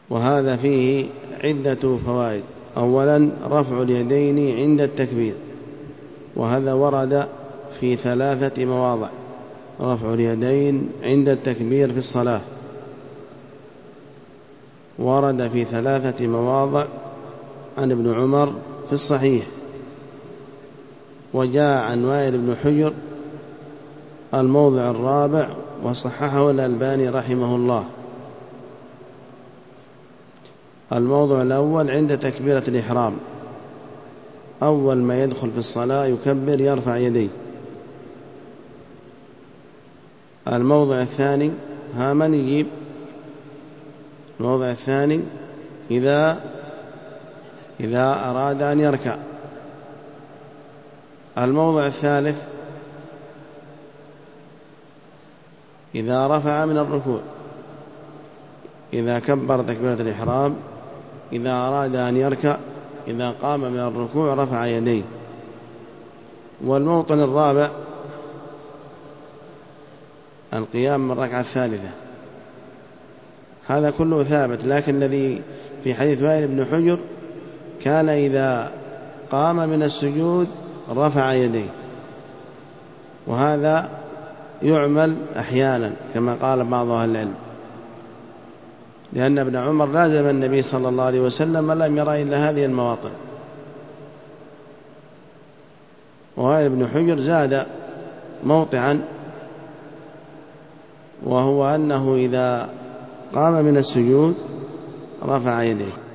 وهذا فيه عدة فوائد. أولا رفع اليدين عند التكبير، وهذا ورد في 3 مواضع. رفع اليدين عند التكبير في الصلاة ورد في 3 مواضع عن ابن عمر في الصحيح، وجاء عن وائل بن حجر الموضع الرابع وصححه الألباني رحمه الله. الموضع الأول عند تكبيرة الإحرام، أول ما يدخل في الصلاة يكبر يرفع يديه. الموضع الثاني من يجيب؟ الموضع الثاني إذا أراد أن يركع. الموضع الثالث إذا رفع من الركوع، إذا كبر تكبيرة الإحرام، إذا أراد أن يركع، إذا قام من الركوع رفع يديه. والموطن الرابع القيام من الركعة الثالثة. هذا كله ثابت، لكن الذي في حديث وائل بن حجر كان إذا قام من السجود رفع يديه، وهذا يعمل أحيانا كما قال بعض أهل العلم، لأن ابن عمر لازم النبي صلى الله عليه وسلم ولم يرى إلا هذه المواطن. ووائل بن حجر زاد موطعا، وهو أنه إذا قام من السجود رفع يديه.